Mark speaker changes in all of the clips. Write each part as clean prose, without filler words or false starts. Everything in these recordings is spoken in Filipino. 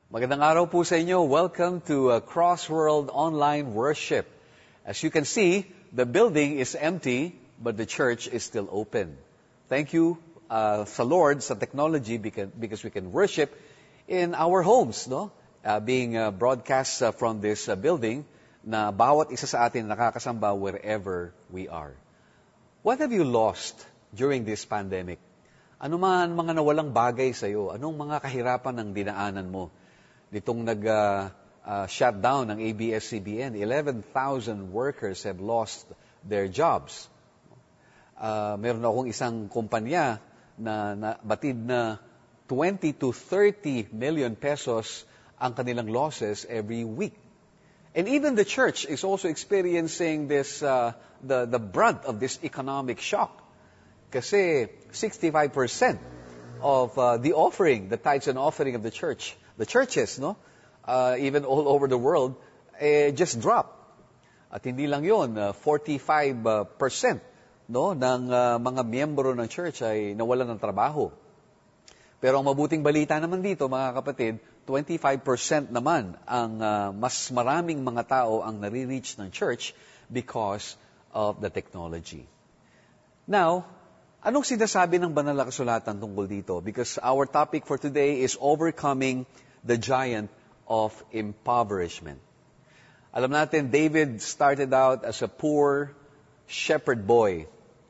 Speaker 1: Magandang araw po sa inyo. Welcome to Crossworld Online Worship. As you can see, the building is empty, but the church is still open. Thank you sa Lord, sa technology, because we can worship in our homes, no? Being broadcast from this building, na bawat isa sa atin nakakasamba wherever we are. What have you lost during this pandemic? Ano man mga nawalang bagay sa iyo? Anong mga kahirapan ang dinaanan mo? Nitong nag-shutdown ng ABS-CBN, 11,000 workers have lost their jobs. Meron akong isang kumpanya na batid na 20 to 30 million pesos ang kanilang losses every week. And even the church is also experiencing this, the brunt of this economic shock. Kasi 65% of the offering, the tithes and offering of the churches, no, even all over the world, just dropped. At hindi lang yun, 45%, no, ng mga miyembro ng church ay nawalan ng trabaho. Pero ang mabuting balita naman dito, mga kapatid, 25% naman ang mas maraming mga tao ang nare-reach ng church because of the technology. Now, anong sinasabi ng banal na kasulatan tungkol dito? Because our topic for today is overcoming the giant of impoverishment. Alam natin, David started out as a poor shepherd boy.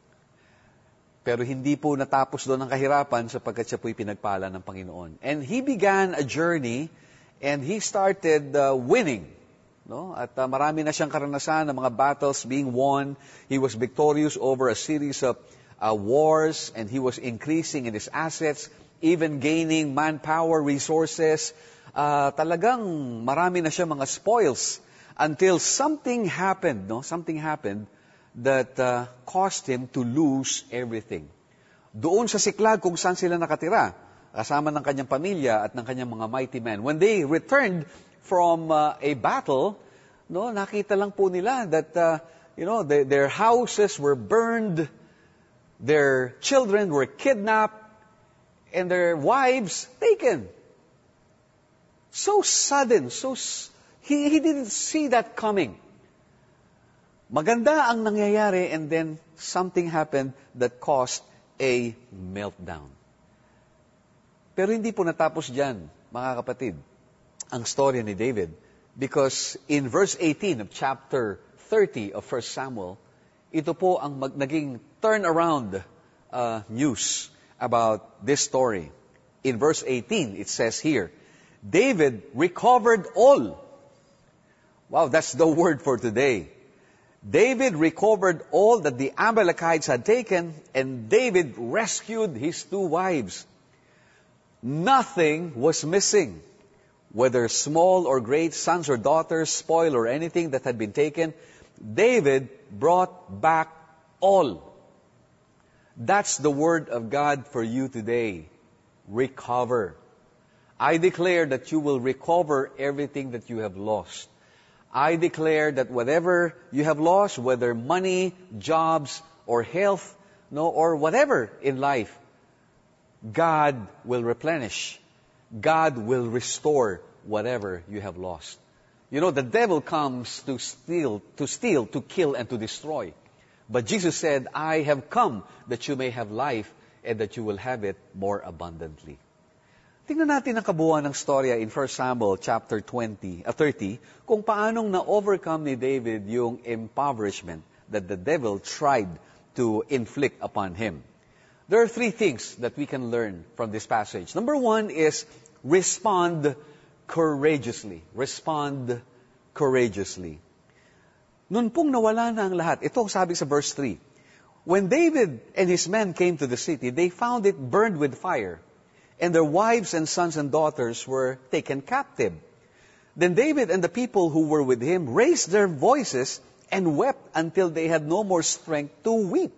Speaker 1: Pero hindi po natapos doon ang kahirapan sapagkat siya po'y pinagpala ng Panginoon. And he began a journey and he started winning. No? At marami na siyang karanasan ng mga battles being won. He was victorious over a series of wars, and he was increasing in his assets, even gaining manpower, resources. Talagang marami na siya mga spoils until something happened, no? Something happened that caused him to lose everything. Doon sa Siklag kung saan sila nakatira, kasama ng kanyang pamilya at ng kanyang mga mighty men. When they returned from a battle, no, nakita lang po nila that their houses were burned, their children were kidnapped, and their wives taken. So sudden, he didn't see that coming. Maganda ang nangyayari, and then something happened that caused a meltdown. Pero hindi po natapos dyan, mga kapatid, ang storya ni David. Because in verse 18 of chapter 30 of 1 Samuel, ito po ang naging turnaround news about this story. In verse 18, it says here, David recovered all. Wow, that's the word for today. David recovered all that the Amalekites had taken, and David rescued his 2 wives. Nothing was missing, whether small or great, sons or daughters, spoil or anything that had been taken. David brought back all. That's the word of God for you today. Recover. I declare that you will recover everything that you have lost. I declare that whatever you have lost, whether money, jobs, or health, or whatever in life, God will replenish. God will restore whatever you have lost. You know, the devil comes to steal, to kill, and to destroy. But Jesus said, I have come that you may have life and that you will have it more abundantly. Tingnan natin ang kabuuan ng storya in 1 Samuel chapter 30, kung paanong na-overcome ni David yung impoverishment that the devil tried to inflict upon him. There are 3 things that we can learn from this passage. Number 1 is respond courageously. Respond courageously. Noon pong nawala na ang lahat, ito ang sabi sa verse 3. When David and his men came to the city, they found it burned with fire, and their wives and sons and daughters were taken captive. Then David and the people who were with him raised their voices and wept until they had no more strength to weep.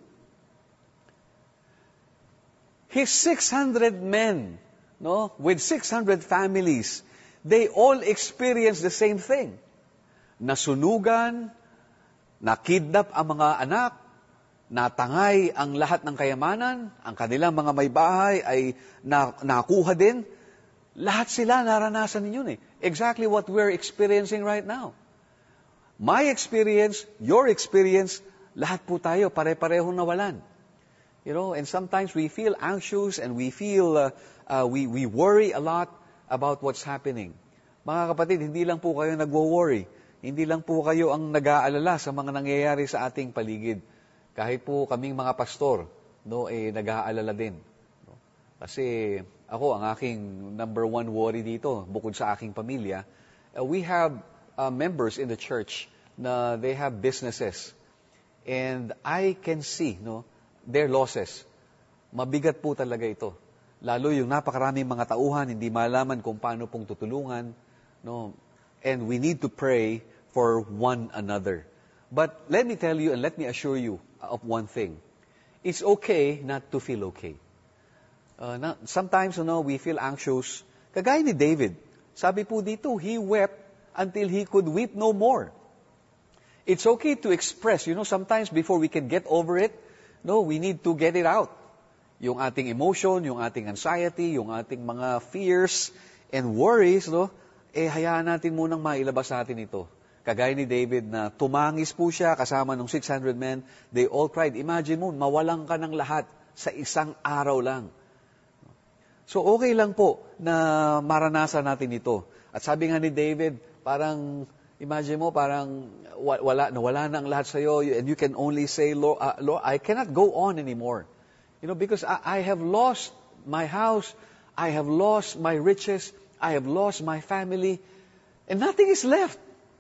Speaker 1: His 600 men, with 600 families, they all experienced the same thing. Nasunugan, nakidnap ang mga anak, natangay ang lahat ng kayamanan, ang kanilang mga may bahay ay nakuha din. Lahat sila naranasan ninyo eh. Exactly what we're experiencing right now. My experience, your experience, lahat po tayo pare-parehong nawalan. And sometimes we feel anxious and we feel, we worry a lot about what's happening. Mga kapatid, hindi lang po kayo nagwo-worry. Hindi lang po kayo ang nag-aalala sa mga nangyayari sa ating paligid. Kahit po kaming mga pastor, nag-aalala din. Kasi ako, ang aking number one worry dito, bukod sa aking pamilya, we have members in the church na they have businesses. And I can see, their losses. Mabigat po talaga ito. Lalo yung napakaraming mga tauhan, hindi malaman kung paano pong tutulungan. And we need to pray for one another. But let me tell you and let me assure you of one thing. It's okay not to feel okay. Sometimes, we feel anxious. Kagaya ni David. Sabi po dito, he wept until he could weep no more. It's okay to express. Sometimes before we can get over it, we need to get it out. Yung ating emotion, yung ating anxiety, yung ating mga fears and worries, hayaan natin munang mailabas natin ito. Kagaya ni David na tumangis po siya kasama ng 600 men. They all cried. Imagine mo, mawalan ka ng lahat sa isang araw lang. So okay lang po na maranasan natin ito. At sabi nga ni David, parang, imagine mo, parang nawala na ang lahat sa iyo, and you can only say, Lord, I cannot go on anymore. Because I have lost my house, I have lost my riches, I have lost my family, and nothing is left.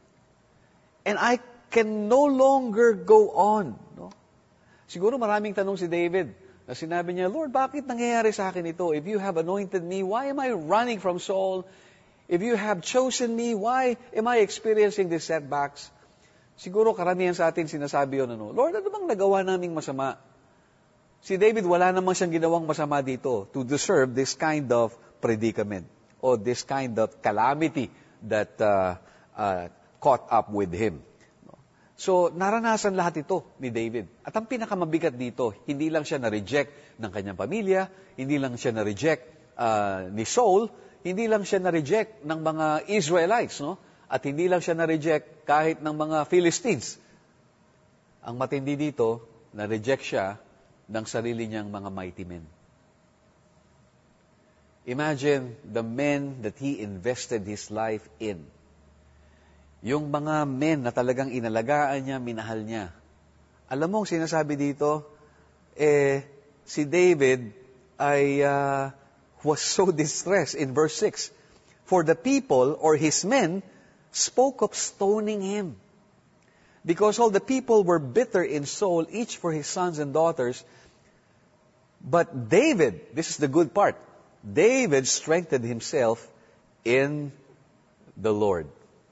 Speaker 1: And I can no longer go on. Siguro maraming tanong si David, na sinabi niya, Lord, bakit nangyayari sa akin ito? If you have anointed me, why am I running from Saul? If you have chosen me, why am I experiencing these setbacks? Siguro karamihan sa atin sinasabi yun, Lord, ano bang nagawa naming masama? Si David, wala namang siyang ginawang masama dito to deserve this kind of predicament or this kind of calamity that caught up with him. So, naranasan lahat ito ni David. At ang pinakamabigat dito, hindi lang siya na-reject ng kanyang pamilya, hindi lang siya na-reject ni Saul, hindi lang siya na-reject ng mga Israelites, at hindi lang siya na-reject kahit ng mga Philistines. Ang matindi dito, na-reject siya ng sarili niyang mga mighty men. Imagine the men that he invested his life in. Yung mga men na talagang inalagaan niya, minahal niya. Alam mo, sinasabi dito, si David ay was so distressed in verse 6. For the people, or his men, spoke of stoning him. Because all the people were bitter in soul, each for his sons and daughters. But David, this is the good part, David strengthened himself in the Lord.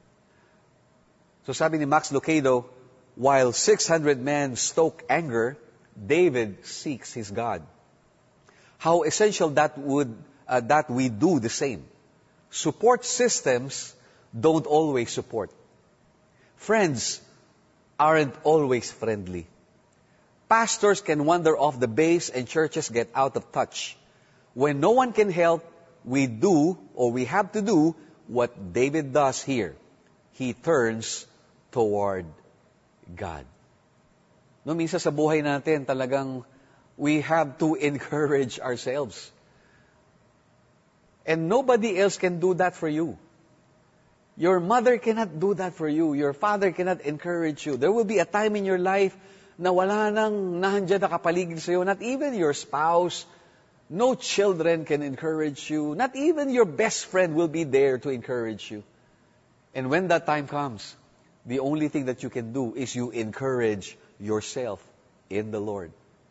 Speaker 1: So sabi ni Max Lucado, while 600 men stoke anger, David seeks his God. How essential that we do the same. Support systems don't always support. Friends aren't always friendly. Pastors can wander off the base and churches get out of touch. When no one can help, we do, or we have to do, what David does here. He turns toward God. Minsan sa buhay natin, talagang we have to encourage ourselves. And nobody else can do that for you. Your mother cannot do that for you. Your father cannot encourage you. There will be a time in your life na wala nang nahandyan na kapaligid sa iyo. Not even your spouse, no children can encourage you. Not even your best friend will be there to encourage you. And when that time comes, the only thing that you can do is you encourage yourself in the Lord.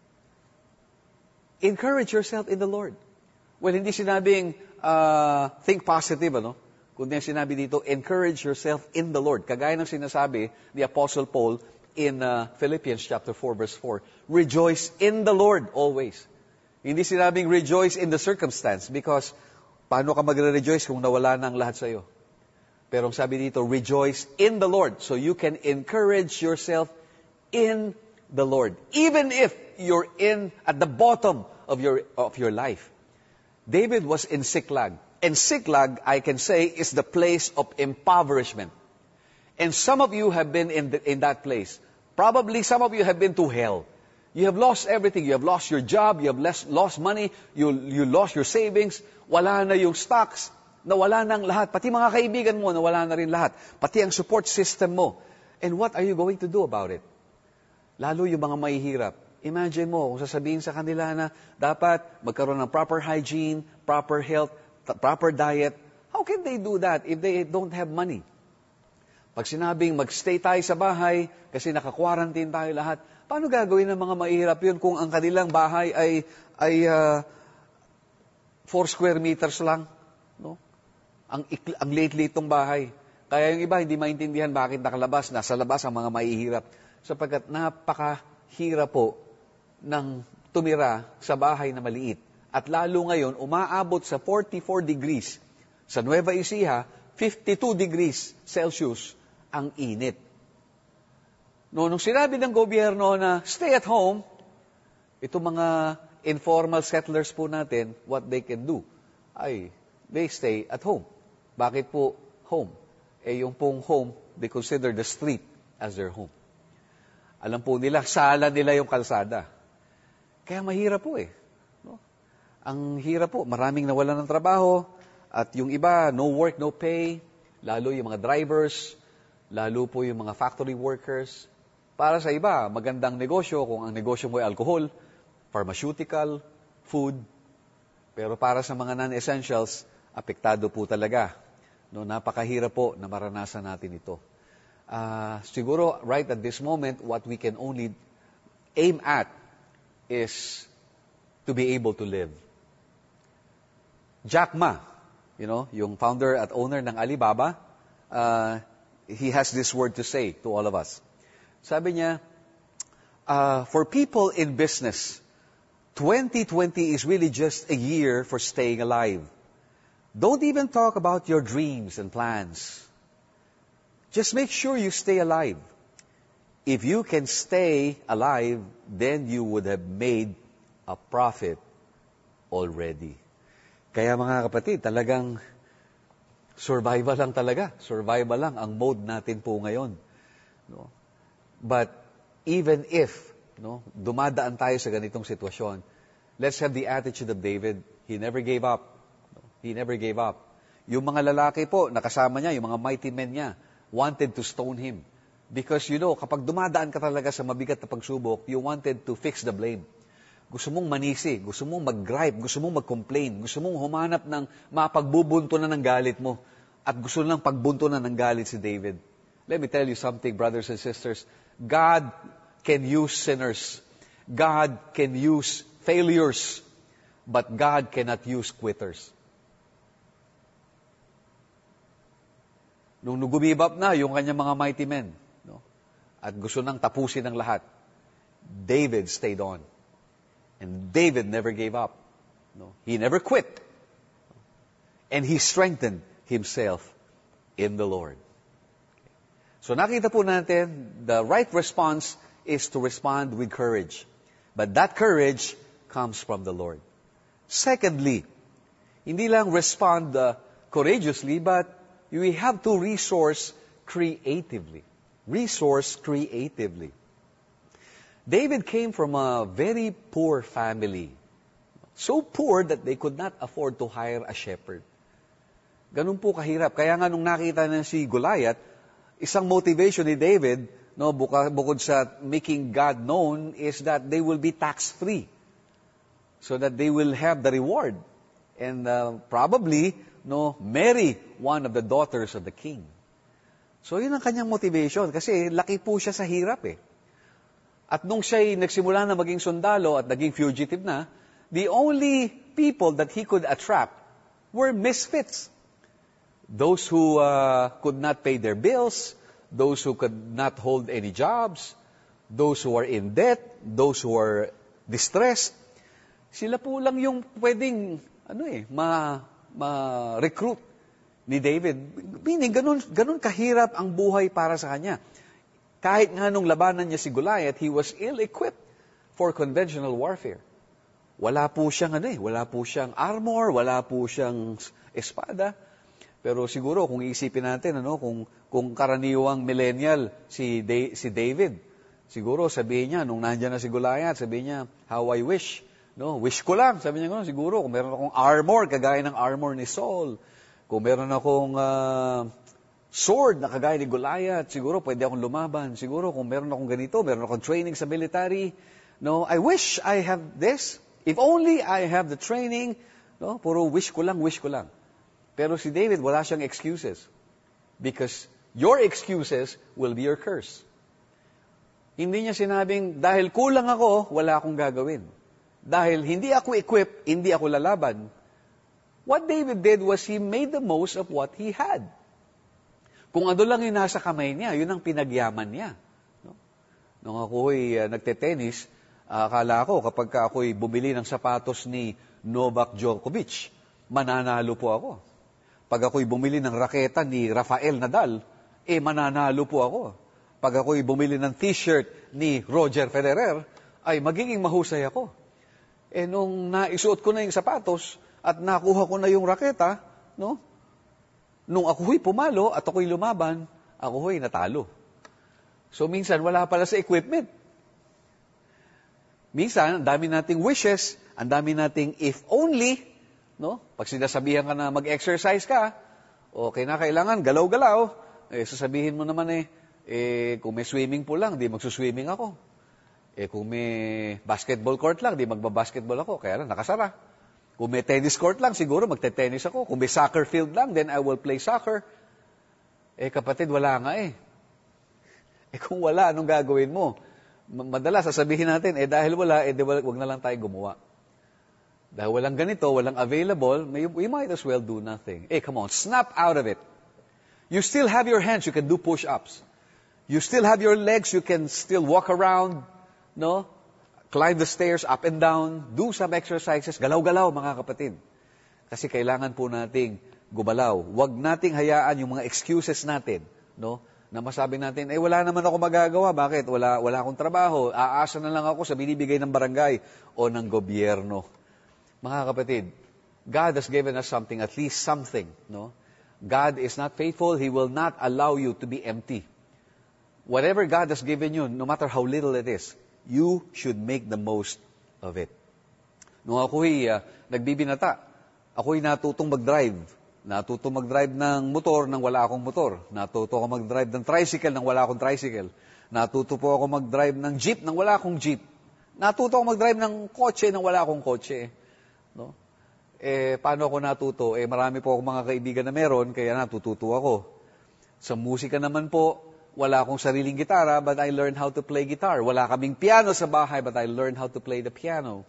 Speaker 1: Encourage yourself in the Lord. Well, hindi sinabing think positive, kundi ang sinabi dito, encourage yourself in the Lord. Kagaya ng sinasabi ni Apostle Paul in Philippians chapter 4, verse 4. Rejoice in the Lord always. Hindi sinabing rejoice in the circumstance, because paano ka magre-rejoice kung nawala na ang lahat sa iyo? Pero ang sabi dito, rejoice in the Lord. So you can encourage yourself in the Lord. Even if you're at the bottom of your life. David was in Siklag. And Siklag, I can say, is the place of impoverishment. And some of you have been in that place. Probably some of you have been to hell. You have lost everything. You have lost your job. You have lost money. You lost your savings. Wala na yung stocks. Nawala na ang lahat. Pati mga kaibigan mo, nawala na rin lahat. Pati ang support system mo. And what are you going to do about it? Lalo yung mga mahihirap. Imagine mo, kung sasabihin sa kanila na dapat magkaroon ng proper hygiene, proper health, proper diet. How can they do that if they don't have money? Pag sinabing magstay tayo sa bahay kasi naka-quarantine tayo lahat, paano gagawin ng mga mahihirap yun kung ang kanilang bahay ay 4 square meters lang? No? Ang liit-liit tong bahay. Kaya yung iba hindi maintindihan bakit nasa labas ang mga mahihirap. Sapagkat napakahirap po ng tumira sa bahay na maliit. At lalo ngayon, umaabot sa 44 degrees. Sa Nueva Ecija, 52 degrees Celsius ang init. Nung sinabi ng gobyerno na stay at home, itong mga informal settlers po natin, what they can do, ay they stay at home. Bakit po home? Yung pong home, they consider the street as their home. Alam po nila, sala nila yung kalsada. Kaya mahirap po no? Ang hirap po, maraming nawalan ng trabaho, at yung iba, no work, no pay, lalo yung mga drivers, lalo po yung mga factory workers. Para sa iba, magandang negosyo kung ang negosyo mo ay alcohol, pharmaceutical, food. Pero para sa mga non-essentials, apektado po talaga. No, napakahirap po na maranasan natin ito. Siguro, right at this moment, what we can only aim at is to be able to live. Jack Ma, yung founder at owner ng Alibaba, he has this word to say to all of us. Sabi niya, for people in business, 2020 is really just a year for staying alive. Don't even talk about your dreams and plans. Just make sure you stay alive. If you can stay alive, then you would have made a profit already. Kaya mga kapatid, talagang survival lang talaga. Survival lang ang mode natin po ngayon. No? But even if dumadaan tayo sa ganitong sitwasyon, let's have the attitude of David. He never gave up. He never gave up. Yung mga lalaki po, nakasama niya, yung mga mighty men niya, wanted to stone him. Because kapag dumadaan ka talaga sa mabigat na pagsubok, you wanted to fix the blame. Gusto mong manisi, gusto mong mag-gripe, gusto mong mag-complain, gusto mong humanap ng mapagbubunto na ng galit mo. At gusto lang pagbunto na ng galit si David. Let me tell you something, brothers and sisters. God can use sinners. God can use failures. But God cannot use quitters. Nung gumibap na yung kanyang mga mighty men, at gusto nang tapusin ang lahat, David stayed on. And David never gave up. He never quit. And he strengthened himself in the Lord. So nakita po natin, the right response is to respond with courage. But that courage comes from the Lord. Secondly, hindi lang respond courageously, but we have to resource creatively. Resource creatively. David came from a very poor family. So poor that they could not afford to hire a shepherd. Ganun po kahirap. Kaya nga nung nakita na si Goliath, isang motivation ni David, bukod sa making God known, is that they will be tax-free. So that they will have the reward. And probably, marry one of the daughters of the king. So yun ang kanyang motivation. Kasi laki po siya sa hirap At nung siya'y nagsimula na maging sundalo at naging fugitive na, the only people that he could attract were misfits. Those who could not pay their bills, those who could not hold any jobs, those who are in debt, those who are distressed. Sila po lang yung pwedeng ma-recruit ni David. Meaning, ganun kahirap ang buhay para sa kanya. Kahit nga nung labanan niya si Goliath, he was ill-equipped for conventional warfare. wala po siyang armor, wala po siyang espada. Pero siguro kung iisipin natin, kung karaniwang millennial si David, siguro sabihin niya, nung nandiyan na si Goliath, sabihin niya, how I wish. Wish ko lang, sabi niya, siguro kung meron akong armor, kagaya ng armor ni Saul, kung meron akong sword na kagaya ni Goliath, siguro pwede akong lumaban. Siguro kung meron akong ganito, meron akong training sa military. I wish I have this. If only I have the training. Puro wish ko lang. Pero si David, wala siyang excuses. Because your excuses will be your curse. Hindi niya sinabing, dahil kulang ako, wala akong gagawin. Dahil hindi ako equipped, hindi ako lalaban. What David did was he made the most of what he had. Kung ano lang yung nasa kamay niya, yun ang pinagyaman niya. Nung ako'y nagte-tennis, akala ko kapag ako'y bumili ng sapatos ni Novak Djokovic, mananalo po ako. Pag ako'y bumili ng raketa ni Rafael Nadal, mananalo po ako. Pag ako'y bumili ng t-shirt ni Roger Federer, ay magiging mahusay ako. Nung naisuot ko na yung sapatos at nakuha ko na yung raketa, nung ako'y pumalo at ako'y lumaban, ako'y natalo. So minsan wala pala sa equipment. Minsan, ang dami nating wishes, ang dami nating if only, pag sinasabihan ka na mag-exercise ka, o kailangan galaw-galaw, sasabihin mo naman kung may swimming pool lang, di magsuswimming ako. Kung may basketball court lang, di magbabasketball ako, kaya lang nakasara. Kung may tennis court lang, siguro magte-tennis ako. Kung may soccer field lang, then I will play soccer. Kapatid, wala nga kung wala, anong gagawin mo? Madalas, sasabihin natin, dahil wala, wag na lang tayo gumawa. Dahil walang ganito, walang available, we might as well do nothing. Come on, snap out of it. You still have your hands, you can do push-ups. You still have your legs, you can still walk around, climb the stairs up and down, do some exercises, galaw-galaw mga kapatid. Kasi kailangan po nating gumalaw. Huwag nating hayaan yung mga excuses natin, na masabi natin, wala naman ako magagawa. Bakit? Wala akong trabaho. Aasa na lang ako sa binibigay ng barangay o ng gobyerno. Mga kapatid, God has given us something, at least something. God is not faithful. He will not allow you to be empty. Whatever God has given you, no matter how little it is, you should make the most of it. Nung ako'y nagbibinata, ako'y natutong mag-drive. Natuto mag-drive ng motor nang wala akong motor. Natuto ako mag-drive ng tricycle nang wala akong tricycle. Natuto po ako mag-drive ng jeep nang wala akong jeep. Natuto ako mag-drive ng kotse nang wala akong kotse. Paano ako natuto? Marami po akong mga kaibigan na meron, kaya natututo ako. Sa musika naman po, wala akong sariling gitara, but I learned how to play guitar. Wala kaming piano sa bahay, but I learned how to play the piano.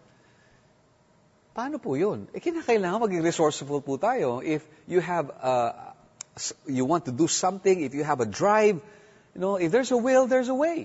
Speaker 1: Paano po yun? Kinakailangan maging resourceful po tayo. If you have, you want to do something, if you have a drive, if there's a will, there's a way.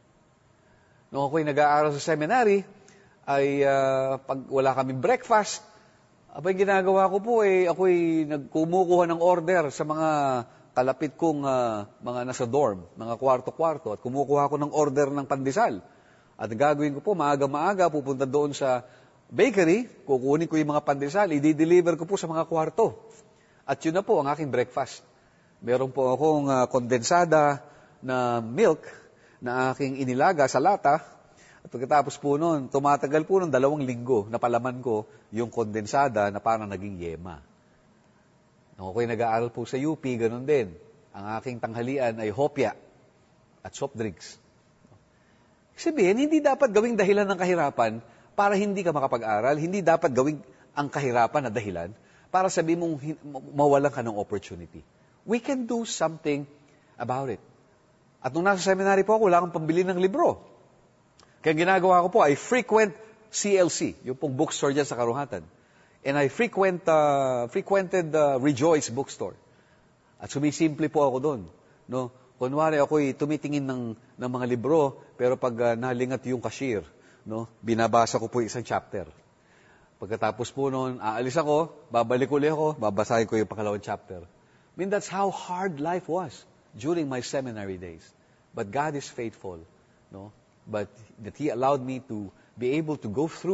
Speaker 1: Nung ako'y nag-aaral sa seminary, ay pag wala kaming breakfast, ginagawa ko po, ako'y kumukuha ng order sa mga kalapit kong mga nasa dorm, mga kwarto-kwarto, at kumukuha ko ng order ng pandesal. At gagawin ko po, maaga-maaga, pupunta doon sa bakery, kukunin ko yung mga pandesal, i-deliver ko po sa mga kwarto. At yun na po ang aking breakfast. Meron po akong kondensada na milk na aking inilaga sa lata. At pagkatapos po noon, tumatagal po noon 2 linggo na palaman ko yung kondensada na parang naging yema. Nung ako'y nag-aaral po sa UP, ganun din. Ang aking tanghalian ay hopya at soft drinks. Sabihin, hindi dapat gawing dahilan ng kahirapan para hindi ka makapag-aral. Hindi dapat gawing ang kahirapan na dahilan para sabihin mong mawalan ka ng opportunity. We can do something about it. At nung nasa seminary po ako, wala akong pambili ng libro. Kaya ginagawa ko po, I frequent CLC, yung pong bookstore dyan sa Karuhatan. And I frequented Rejoice bookstore. At sumisimple po ako doon. Kunwari ako'y tumitingin ng mga libro, pero pag nalingat yung cashier, binabasa ko po isang chapter. Pagkatapos po noon, aalis ako, babalik ulit ako, babasahin ko yung pangalawang chapter. I mean, that's how hard life was during my seminary days. But God is faithful, But that He allowed me to be able to go through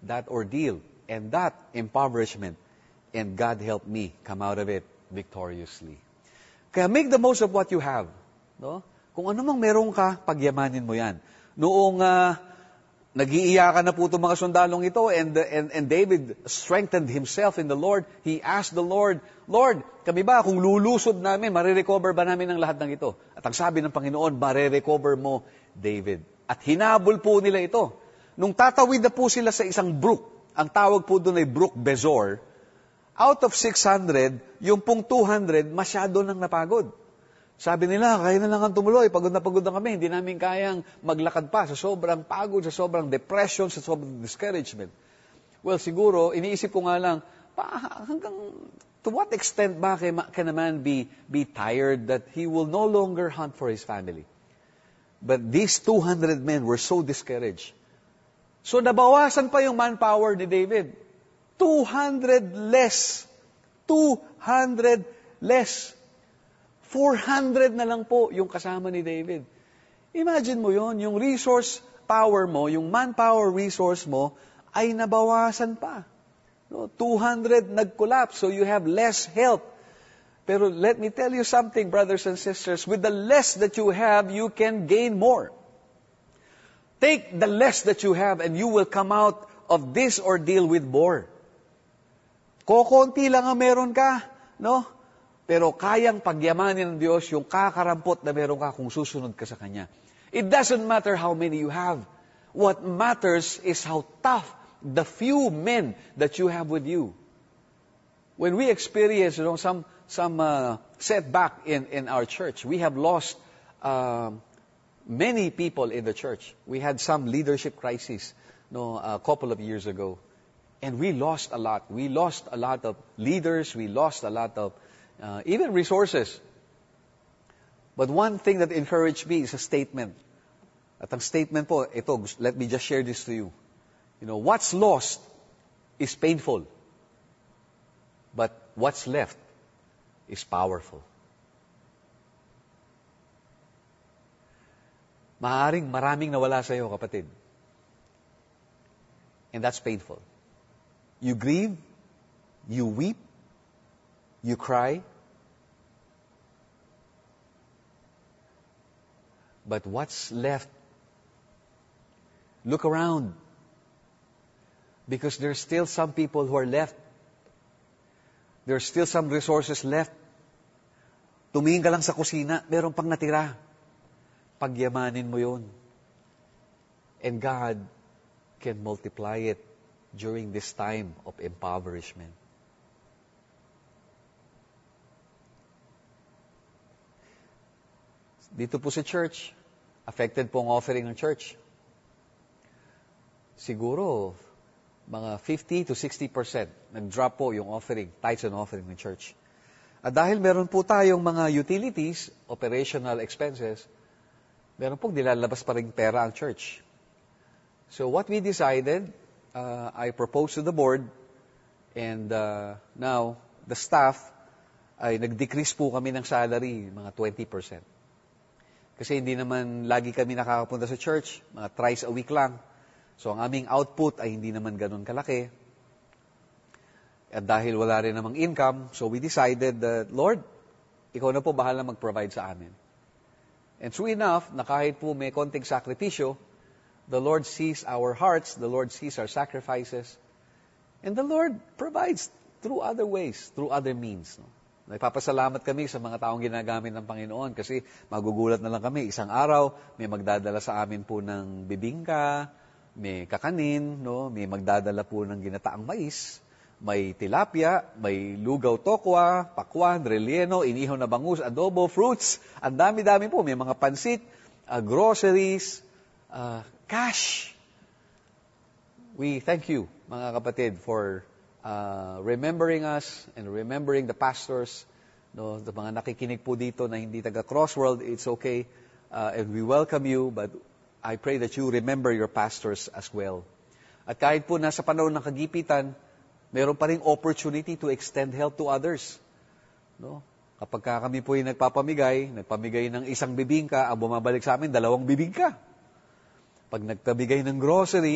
Speaker 1: that ordeal and that impoverishment, and God helped me come out of it victoriously. Kaya make the most of what you have. No? Kung ano mang meron ka, pagyamanin mo yan. Noong nag-iiyakan na po itong mga sundalong ito, and David strengthened himself in the Lord, he asked the Lord, Lord, kami ba, kung lulusod namin, marirecover ba namin ang lahat ng ito? At ang sabi ng Panginoon, marirecover mo, David. At hinabol po nila ito. Nung tatawid na po sila sa isang brook, ang tawag po doon ay Brook Besor, out of 600, yung pong 200, masyado nang napagod. Sabi nila, kaya na lang ang tumuloy, pagod na kami, hindi namin kayang maglakad pa sa sobrang pagod, sa sobrang depression, sa sobrang discouragement. Well, siguro, iniisip ko nga lang, hanggang to what extent ba can a man be tired that he will no longer hunt for his family? But these 200 men were so discouraged. So nabawasan pa yung manpower ni David. 200 less. 200 less. 400 na lang po yung kasama ni David. Imagine mo yon, yung resource power mo, yung manpower resource mo, ay nabawasan pa. No, 200 nag-collapse, so you have less help. Pero let me tell you something, brothers and sisters, with the less that you have, you can gain more. Take the less that you have and you will come out of this ordeal with more. Kokonti lang ang meron ka, no? Pero kayang pagyamanin ng Diyos yung kakarampot na meron ka kung susunod ka sa Kanya. It doesn't matter how many you have. What matters is how tough the few men that you have with you. When we experience, some setback in our church, we have lost many people in the church. We had some leadership crisis, a couple of years ago, and we lost a lot. We lost a lot of leaders. We lost a lot of even resources. But one thing that encouraged me is a statement. At ang statement po, ito, let me just share this to you. What's lost is painful. But what's left is powerful. Maaaring maraming nawala sa iyo, kapatid. And that's painful. You grieve, you weep, you cry. But what's left? Look around. Because there's still some people who are left. There's still some resources left. Tumingin ka lang sa kusina, meron pang natira. Pagyamanin mo yun. And God can multiply it during this time of impoverishment. Dito po sa church, affected po ang offering ng church. Siguro, mga 50 to 60% nag-drop po yung offering, tithes and offering ng church. At dahil meron po tayong mga utilities, operational expenses, meron pong nilalabas pa rin pera ang church. So what we decided, I proposed to the board, and now, the staff, ay nag-decrease po kami ng salary, mga 20%. Kasi hindi naman lagi kami nakakapunta sa church, mga thrice a week lang. So ang aming output ay hindi naman ganun kalaki. At dahil wala rin namang income, so we decided that, Lord, ikaw na po bahala mag-provide sa amin. And true enough, na kahit po may konting sakripisyo, the Lord sees our hearts, the Lord sees our sacrifices, and the Lord provides through other ways, through other means. Nagpapasalamat kami sa mga taong ginagamit ng Panginoon kasi magugulat na lang kami. Isang araw, may magdadala sa amin po ng bibingka, may kakanin, may magdadala po ng ginataang mais, may tilapia, may lugaw tokwa, pakwan, relleno, inihaw na bangus, adobo, fruits. Ang dami-dami po. May mga pansit, groceries, cash. We thank you, mga kapatid, for remembering us and remembering the pastors, the mga nakikinig po dito na hindi taga Crossworld, it's okay, and we welcome you, but I pray that you remember your pastors as well. At kahit po nasa panahon ng kagipitan, meron pa ring opportunity to extend help to others. Kapag kami po ay nagpamigay ng isang bibingka, ang bumabalik sa amin, 2 bibingka. Pag nagpamigay ng grocery,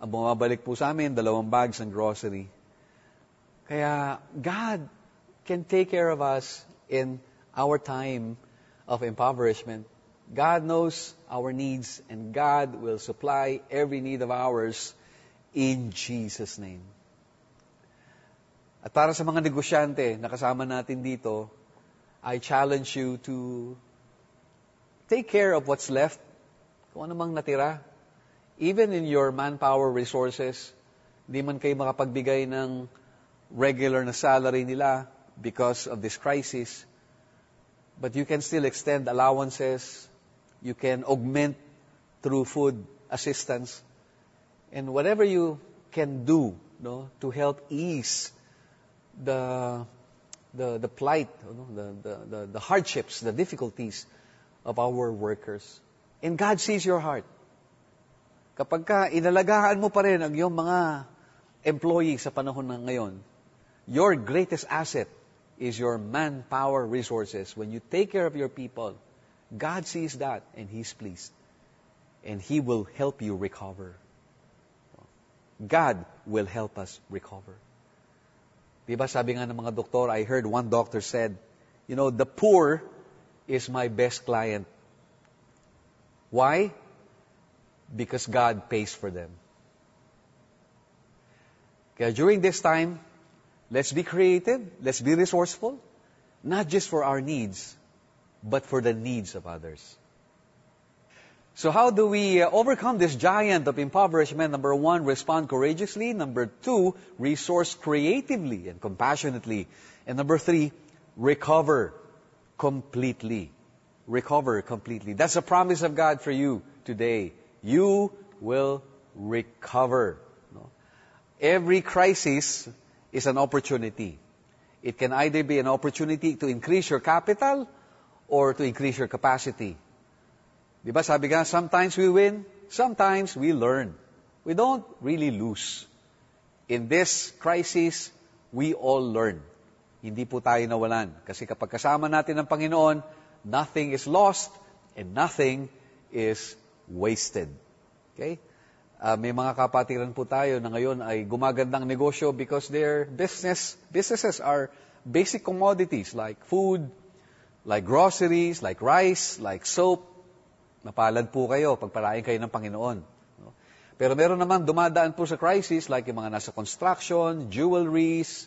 Speaker 1: Ang bumabalik po sa amin, 2 bags ng grocery. Kaya God can take care of us in our time of impoverishment. God knows our needs and God will supply every need of ours in Jesus' name. At para sa mga negosyante na kasama natin dito, I challenge you to take care of what's left, kung ano mang natira. Even in your manpower resources, hindi man kayo makapagbigay ng regular na salary nila because of this crisis, but you can still extend allowances, you can augment through food assistance, and whatever you can do, no, to help ease the plight, the hardships, the difficulties of our workers. And God sees your heart. Kapag ka inalagaan mo pa rin ang iyong mga employee sa panahon ng ngayon, your greatest asset is your manpower resources. When you take care of your people, God sees that and He's pleased. And He will help you recover. God will help us recover. Diba sabi nga ng mga doktor, I heard one doctor said, the poor is my best client. Why? Because God pays for them. Kaya during this time, let's be creative, let's be resourceful, not just for our needs, but for the needs of others. So how do we overcome this giant of impoverishment? Number 1, respond courageously. Number 2, resource creatively and compassionately. And number 3, recover completely. Recover completely. That's a promise of God for you today. You will recover. Every crisis is an opportunity. It can either be an opportunity to increase your capital or to increase your capacity. Diba sabi nga, sometimes we win, sometimes we learn. We don't really lose. In this crisis, we all learn. Hindi po tayo nawalan. Kasi kapag kasama natin ang Panginoon, nothing is lost and nothing is wasted. Okay? May mga kapatiran po tayo na ngayon ay gumagandang negosyo because their businesses are basic commodities like food, like groceries, like rice, like soap. Napalad po kayo, pagpalain kayo ng Panginoon. Pero meron naman dumadaan po sa crisis like yung mga nasa construction, jewelries,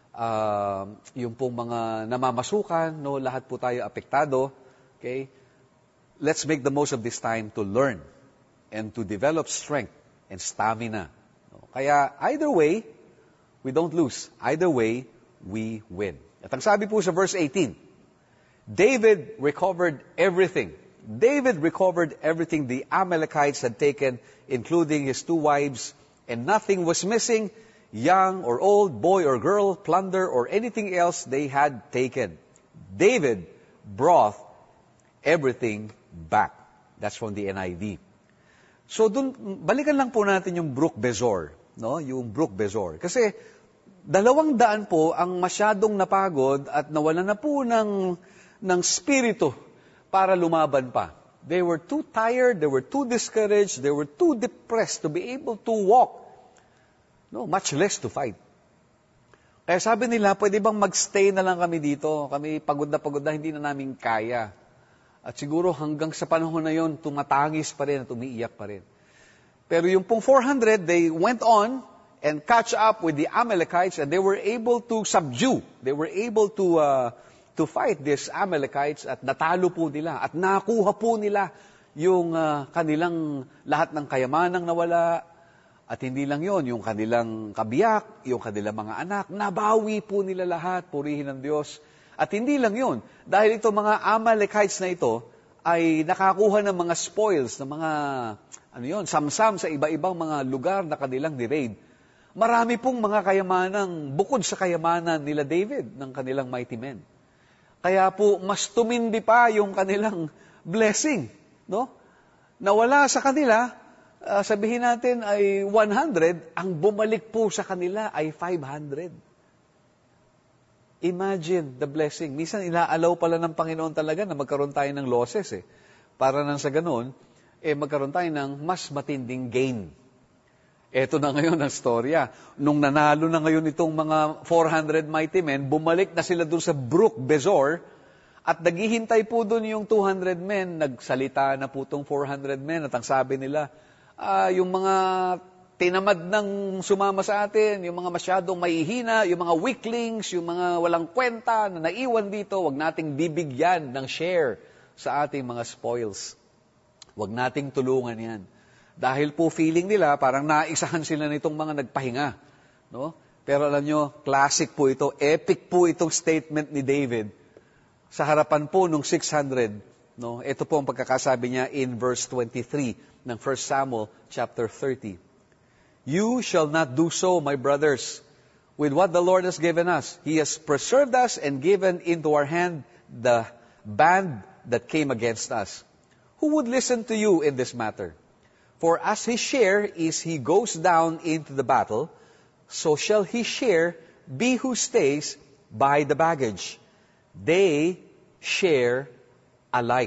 Speaker 1: yung pong mga namamasukan, lahat po tayo apektado. Okay? Let's make the most of this time to learn and to develop strength and stamina. Kaya either way, we don't lose. Either way, we win. At ang sabi po sa verse 18, David recovered everything. David recovered everything the Amalekites had taken, including his 2 wives, and nothing was missing, young or old, boy or girl, plunder or anything else they had taken. David brought everything back. That's from the NIV. So balikan lang po natin yung Brook Besor, yung Brook Besor. Kasi 200 po ang masyadong napagod at nawala na po ng spirito para lumaban pa. They were too tired, they were too discouraged, they were too depressed to be able to walk. Much less to fight. Kaya sabi nila, pwede bang magstay na lang kami dito? Kami pagod na, hindi na namin kaya. At siguro hanggang sa panahon na yon, tumatangis pa rin at umiiyak pa rin. Pero yung pong 400, they went on and catch up with the Amalekites and they were able to subdue. They were able to fight these Amalekites at natalo po nila at nakuha po nila yung kanilang lahat ng kayamanang nawala at hindi lang yon, yung kanilang kabiyak, yung kanilang mga anak, nabawi po nila lahat, purihin ng Diyos. At hindi lang yon, dahil ito mga Amalekites na ito ay nakakuha ng mga spoils, ng mga samsam sa iba-ibang mga lugar na kanilang ni-raid. Marami pong mga kayamanang bukod sa kayamanan nila David ng kanilang mighty men. Kaya po, mas tumindi pa yung kanilang blessing. Nawala sa kanila, sabihin natin ay 100, ang bumalik po sa kanila ay 500. Imagine the blessing. Minsan ilaalaw pala ng Panginoon talaga na magkaroon tayo ng losses. Para nang sa ganun, magkaroon tayo ng mas matinding gain. Eto na ngayon ang storya. Nung nanalo na ngayon itong mga 400 mighty men, bumalik na sila doon sa Brook Bezor, at naghihintay po doon yung 200 men. Nagsalita na po itong 400 men, at ang sabi nila, yung mga tinamad ng sumama sa atin, yung mga masyadong mahihina, yung mga weaklings, yung mga walang kwenta na naiwan dito, wag nating bibigyan ng share sa ating mga spoils. Wag nating tulungan yan. Dahil po feeling nila, parang naisahan sila nitong mga nagpahinga. No? Pero alam nyo, classic po ito, epic po itong statement ni David sa harapan po nung 600. No? Ito po ang pagkakasabi niya in verse 23 ng 1 Samuel chapter 30. You shall not do so, my brothers, with what the Lord has given us. He has preserved us and given into our hand the band that came against us. Who would listen to you in this matter? For as his share is he goes down into the battle, so shall his share be who stays by the baggage. They share alike.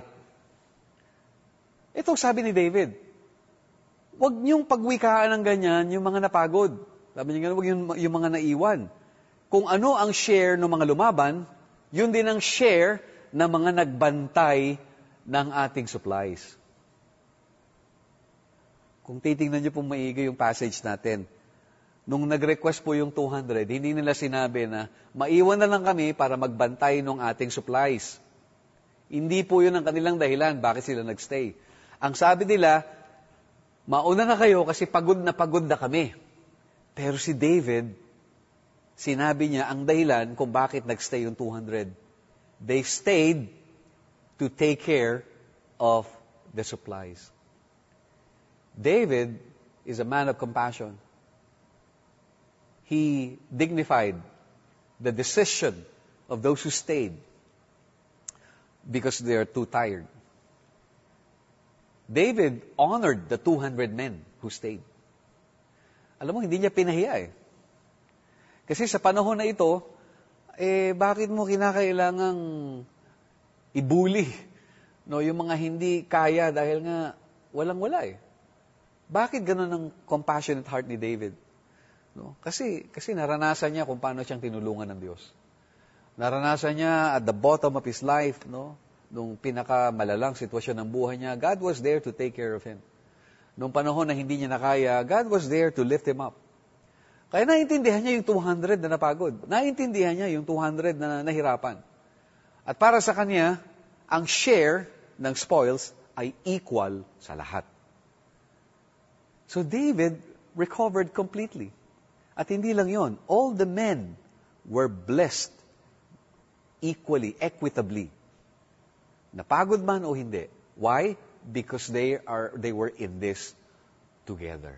Speaker 1: Ito sabi ni David, huwag niyong pagwikaan ng ganyan yung mga napagod. Sabi niya, huwag yung mga naiwan. Kung ano ang share ng mga lumaban, yun din ang share ng mga nagbantay ng ating supplies. Kung titingnan niyo pong maigi yung passage natin, nung nag-request po yung 200, hindi nila sinabi na maiwan na lang kami para magbantay ng ating supplies. Hindi po yun ang kanilang dahilan bakit sila nagstay. Ang sabi nila, mauna na kayo kasi pagod na kami. Pero si David, sinabi niya ang dahilan kung bakit nagstay yung 200. They stayed to take care of the supplies. David is a man of compassion. He dignified the decision of those who stayed because they are too tired. David honored the 200 men who stayed. Alam mo, hindi niya pinahiya eh. Kasi sa panahon na ito, bakit mo kinakailangang ibuli yung mga hindi kaya dahil nga walang-wala eh. Bakit ganun ang compassionate heart ni David? No? Kasi naranasan niya kung paano siyang tinulungan ng Diyos. Naranasan niya at the bottom of his life, nung pinakamalalang sitwasyon ng buhay niya, God was there to take care of him. Nung panahon na hindi niya nakaya, God was there to lift him up. Kaya naiintindihan niya yung 200 na napagod. Naiintindihan niya yung 200 na nahirapan. At para sa kanya, ang share ng spoils ay equal sa lahat. So David recovered completely. At hindi lang yon, all the men were blessed equally, equitably. Napagod man o hindi. Why? Because they were in this together.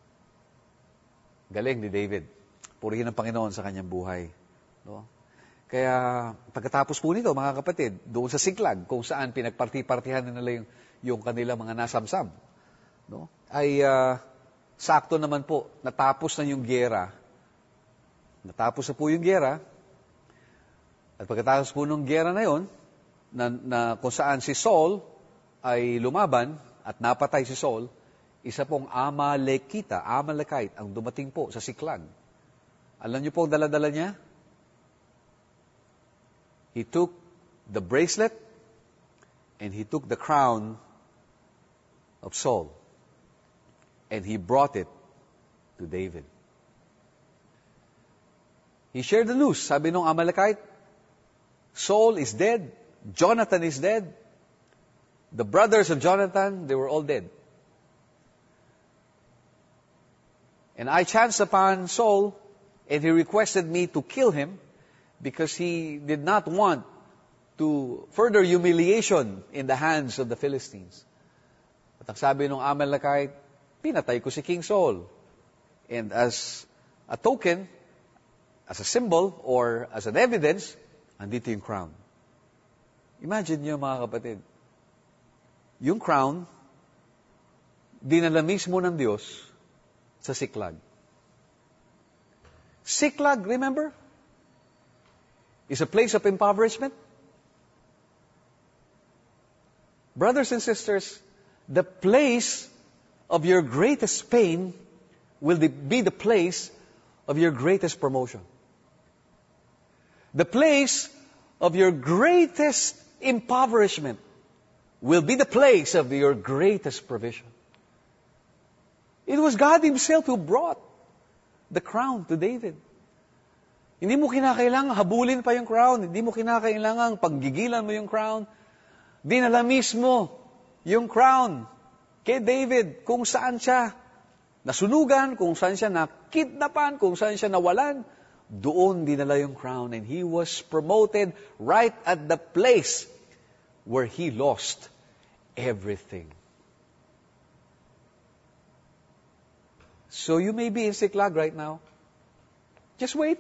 Speaker 1: Galing ni David. Purihin ang Panginoon sa kanyang buhay. No? Kaya pagkatapos po nito, mga kapatid, doon sa Siklag, kung saan pinagparti-partihan nila yung kanilang mga nasamsam, no? Ay sakto naman po, natapos na yung giyera. Natapos na po yung giyera. At pagkatapos po ng giyera na yon, na kung saan si Saul ay lumaban at napatay si Saul, isa pong Amalekite ang dumating po sa Siklag. Alam niyo po ang dala-dala niya? He took the bracelet and he took the crown of Saul. And he brought it to David. He shared the news. Sabi nung Amalekite, Saul is dead. Jonathan is dead. The brothers of Jonathan, they were all dead. And I chanced upon Saul, and he requested me to kill him because he did not want to further humiliation in the hands of the Philistines. At ang sabi nung Amalekite, pinatay ko si King Saul. And as a token, as a symbol, or as an evidence, andito yung crown. Imagine nyo mga kapatid, yung crown, dinala mismo ng Diyos sa Siklag. Siklag, remember? Is a place of impoverishment. Brothers and sisters, the place of your greatest pain will be the place of your greatest promotion. The place of your greatest impoverishment will be the place of your greatest provision. It was God Himself who brought the crown to David. Hindi mo kinakailangang habulin pa yung crown. Hindi mo kinakailangang paggigilan mo yung crown. Dinala mismo yung crown kay David kung saan siya nasunugan, kung saan siya nakidnapan, kung saan siya nawalan. Doon dinala yung crown, and he was promoted right at the place where he lost everything. So you may be in Siklag right now. Just wait.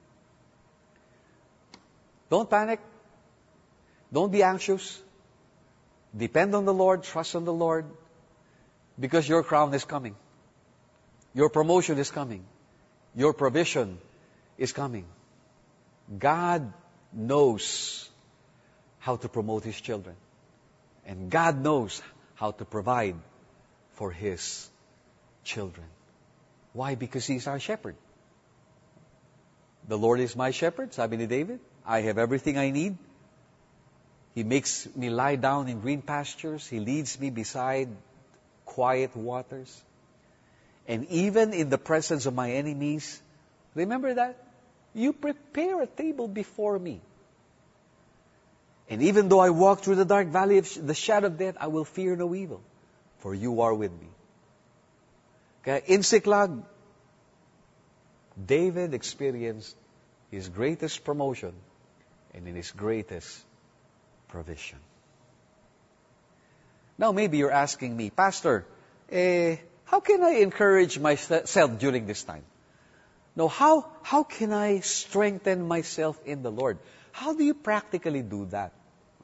Speaker 1: Don't panic. Don't be anxious. Depend on the Lord, trust on the Lord, because your crown is coming. Your promotion is coming. Your provision is coming. God knows how to promote His children. And God knows how to provide for His children. Why? Because He's our shepherd. The Lord is my shepherd, sabi ni David. I have everything I need. He makes me lie down in green pastures. He leads me beside quiet waters. And even in the presence of my enemies, remember that? You prepare a table before me. And even though I walk through the dark valley of the shadow of death, I will fear no evil, for you are with me. Kaya in Siklag, David experienced his greatest promotion and in his greatest provision. Now maybe you're asking me, Pastor, how can I encourage myself during this time? No, how can I strengthen myself in the Lord? How do you practically do that?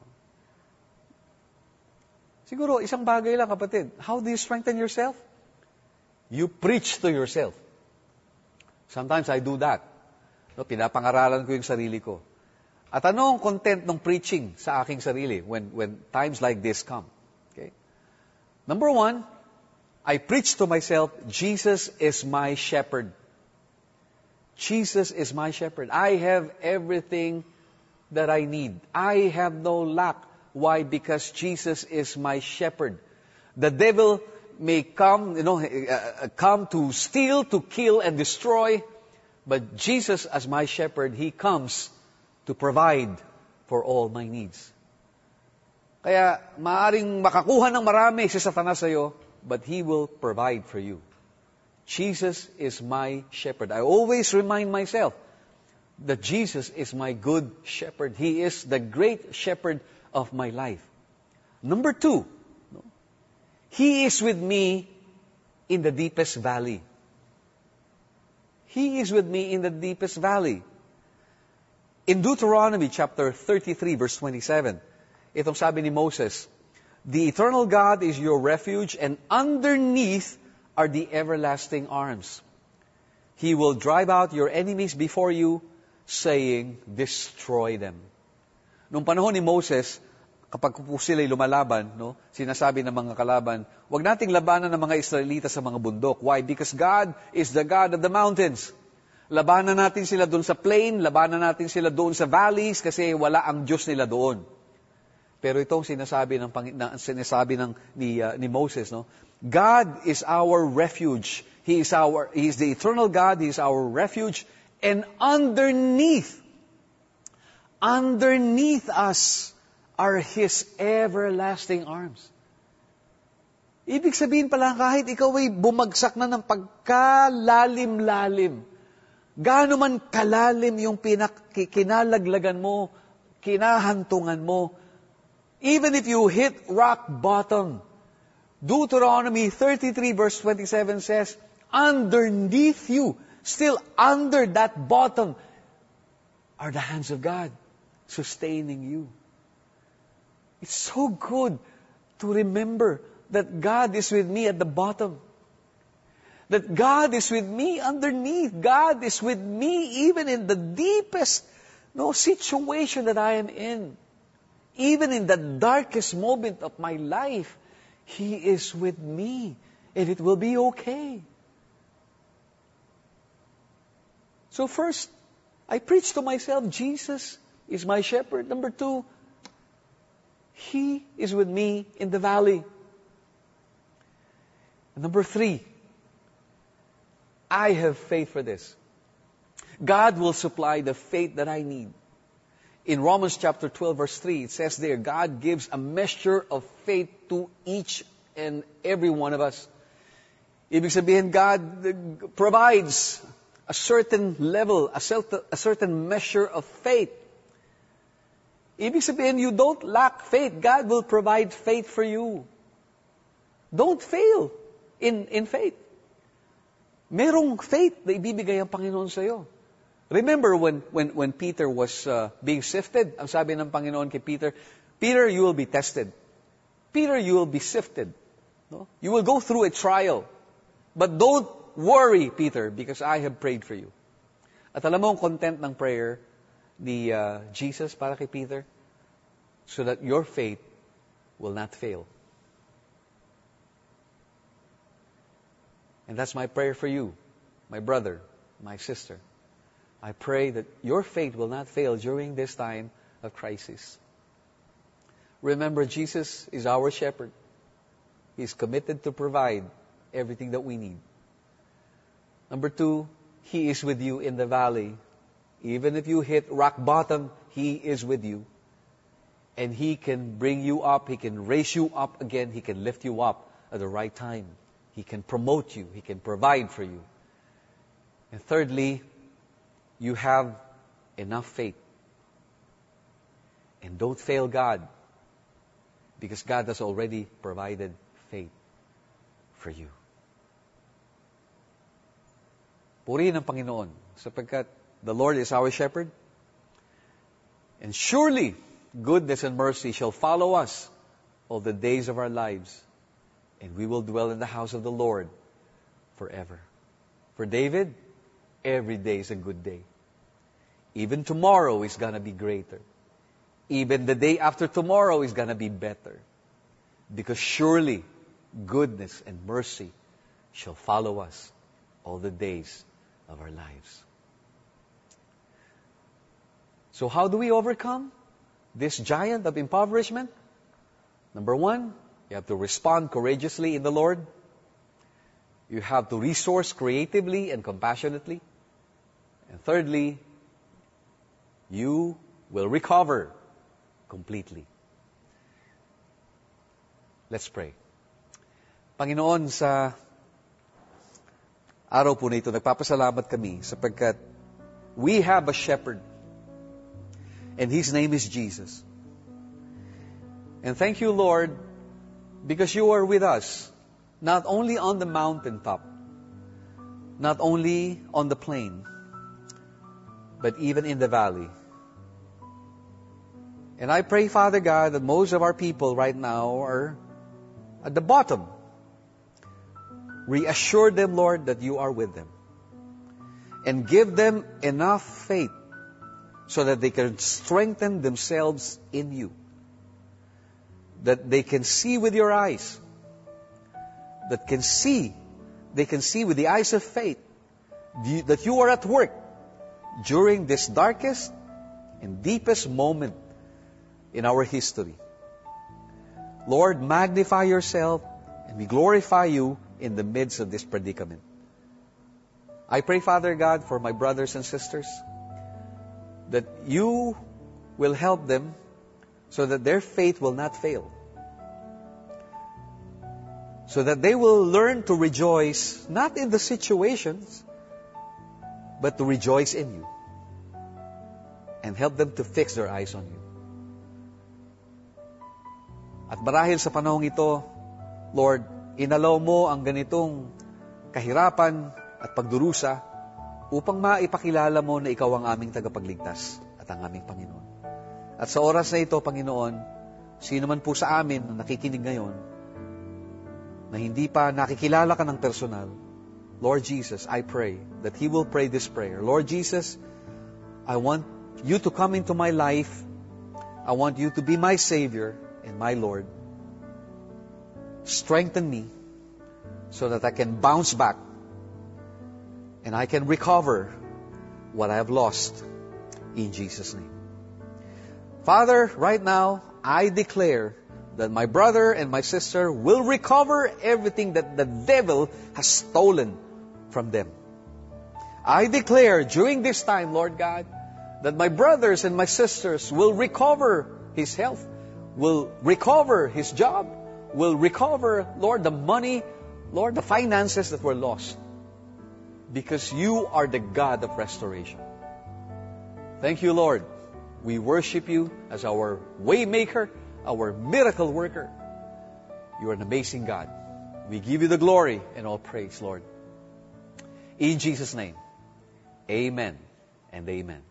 Speaker 1: Siguro, isang bagay lang, kapatid. How do you strengthen yourself? You preach to yourself. Sometimes I do that. No, pinapangaralan ko yung sarili ko. At ano ang content ng preaching sa aking sarili when times like this come? Okay? Number one, I preach to myself, Jesus is my shepherd. Jesus is my shepherd. I have everything that I need. I have no lack. Why? Because Jesus is my shepherd. The devil may come, come to steal, to kill, and destroy. But Jesus, as my shepherd, He comes to provide for all my needs. Kaya, maaring makakuha ng marami si Satanas sa'yo, but he will provide for you. Jesus is my shepherd. I always remind myself that Jesus is my good shepherd. He is the great shepherd of my life. Number two, He is with me in the deepest valley. He is with me in the deepest valley. In Deuteronomy chapter 33 verse 27, itong sabi ni Moses, the eternal God is your refuge, and underneath are the everlasting arms. He will drive out your enemies before you, saying, destroy them. Nung panahon ni Moses, kapag po sila'y lumalaban, sinasabi ng mga kalaban, huwag nating labanan ng mga Israelita sa mga bundok. Why? Because God is the God of the mountains. Labanan natin sila doon sa plain, labanan natin sila doon sa valleys, kasi wala ang Diyos nila doon. Pero itong sinasabi ni Moses, God is our refuge. He is the eternal God. He is our refuge. And underneath us are His everlasting arms. Ibig sabihin pala, kahit ikaw ay bumagsak na ng pagkalalim-lalim, gaano man kalalim yung kinalaglagan mo, kinahantungan mo, even if you hit rock bottom, Deuteronomy 33 verse 27 says, underneath you, still under that bottom, are the hands of God sustaining you. It's so good to remember that God is with me at the bottom. That God is with me underneath. God is with me even in the deepest situation that I am in. Even in the darkest moment of my life, He is with me. And it will be okay. So first, I preach to myself, Jesus is my shepherd. Number two, He is with me in the valley. And number three, I have faith for this. God will supply the faith that I need. In Romans chapter 12 verse 3, it says there, God gives a measure of faith to each and every one of us. Ibig sabihin, God provides a certain level, a certain measure of faith. Ibig sabihin, you don't lack faith. God will provide faith for you. Don't fail in faith. Merong faith na ibibigay ang Panginoon sa iyo. Remember when Peter was being sifted, ang sabi ng Panginoon kay Peter, Peter, you will be tested. Peter, you will be sifted. No? You will go through a trial. But don't worry, Peter, because I have prayed for you. At alam mo ang content ng prayer ni Jesus para kay Peter? So that your faith will not fail. And that's my prayer for you, my brother, my sister. I pray that your faith will not fail during this time of crisis. Remember, Jesus is our shepherd. He's committed to provide everything that we need. Number two, He is with you in the valley. Even if you hit rock bottom, He is with you. And He can bring you up. He can raise you up again. He can lift you up at the right time. He can promote you. He can provide for you. And thirdly, you have enough faith. And don't fail God, because God has already provided faith for you. Purihin ang Panginoon, sapagkat the Lord is our shepherd. And surely, goodness and mercy shall follow us all the days of our lives. And we will dwell in the house of the Lord forever. For David, every day is a good day. Even tomorrow is going to be greater. Even the day after tomorrow is going to be better. Because surely goodness and mercy shall follow us all the days of our lives. So how do we overcome this giant of impoverishment? Number one, you have to respond courageously in the Lord. You have to resource creatively and compassionately. And thirdly, you will recover completely. Let's pray. Panginoon, sa araw po na ito, nagpapasalamat kami sapagkat we have a shepherd and His name is Jesus. And thank you, Lord, because you are with us, not only on the mountaintop, not only on the plain, but even in the valley. And I pray, Father God, that most of our people right now are at the bottom. Reassure them, Lord, that you are with them. And give them enough faith so that they can strengthen themselves in you. That they can see with your eyes. They can see with the eyes of faith that you are at work during this darkest and deepest moment in our history. Lord, magnify yourself and we glorify you in the midst of this predicament. I pray, Father God, for my brothers and sisters, that you will help them so that their faith will not fail. So that they will learn to rejoice, not in the situations, but to rejoice in you. And help them to fix their eyes on you. At marahil sa panahong ito, Lord, inalaw mo ang ganitong kahirapan at pagdurusa upang maipakilala mo na ikaw ang aming tagapagligtas at ang aming Panginoon. At sa oras na ito, Panginoon, sino man po sa amin na nakikinig ngayon, na hindi pa nakikilala ka ng personal, Lord Jesus, I pray that he will pray this prayer. Lord Jesus, I want you to come into my life. I want you to be my Savior and my Lord. Strengthen me so that I can bounce back and I can recover what I have lost. In Jesus' name. Father, right now, I declare that my brother and my sister will recover everything that the devil has stolen from them. I declare during this time, Lord God, that my brothers and my sisters will recover his health, will recover his job, will recover, Lord, the money, Lord, the finances that were lost. Because you are the God of restoration. Thank you, Lord. We worship you as our way maker, our miracle worker. You are an amazing God. We give you the glory and all praise, Lord. In Jesus' name, amen and amen.